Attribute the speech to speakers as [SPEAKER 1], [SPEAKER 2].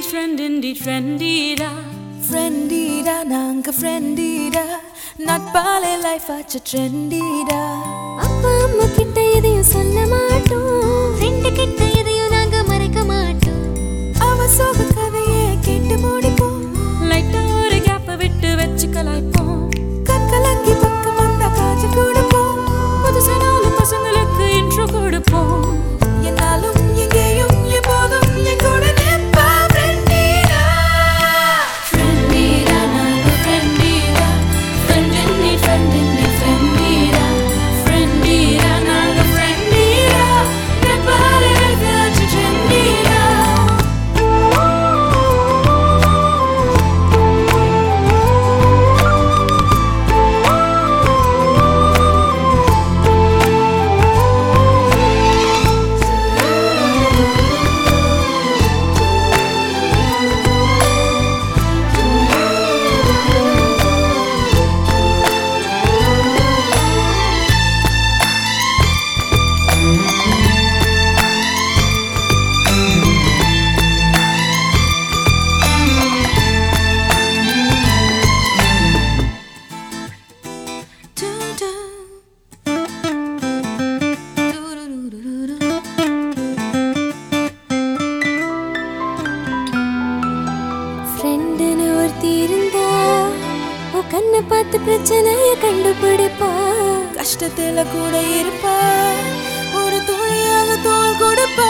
[SPEAKER 1] friendira.
[SPEAKER 2] Friendira, nanga friendira. நட்பாலே life ஆச்சு ட்ரெண்டிடா.
[SPEAKER 3] அப்பா அம்மா கிட்ட எதையும் சொல்ல மாட்டோம், ஃப்ரெண்ட் கிட்ட எதையும் நாங்க மறைக்க மாட்டோம்.
[SPEAKER 2] அவ சோக கதையே கேட்டு முடிப்போம்,
[SPEAKER 1] லைட்டா ஒரு கேப்ப விட்டு வச்சு கலாய்ப்போம்.
[SPEAKER 2] கண்கலங்கி பக்கம் வந்தா காய்ச்சி கொடுப்போம்,
[SPEAKER 1] புதுசா நாலு பசங்களுக்கு இன்ட்ரோ கொடுப்போம்.
[SPEAKER 2] என்னாலும் எங்கேயும் எப்போதும் என் கூட நிற்பா ஃப்ரெண்டிடா.
[SPEAKER 1] Friendira, நாங்க friendira. Friend in need, friendira. Friendira, நாங்க friendira. நட்பாலே life ஆச்சு ட்ரெண்டிடா.
[SPEAKER 3] ஃப்ரெண்டுன்னு ஒருத்தி இருந்தா உன் கண்ணை பார்த்து பிரச்சனைய கண்டுபிடிப்பா.
[SPEAKER 2] கஷ்டத்துல கூட இருப்பா, ஒரு துணியாக தோள் கொடுப்பா.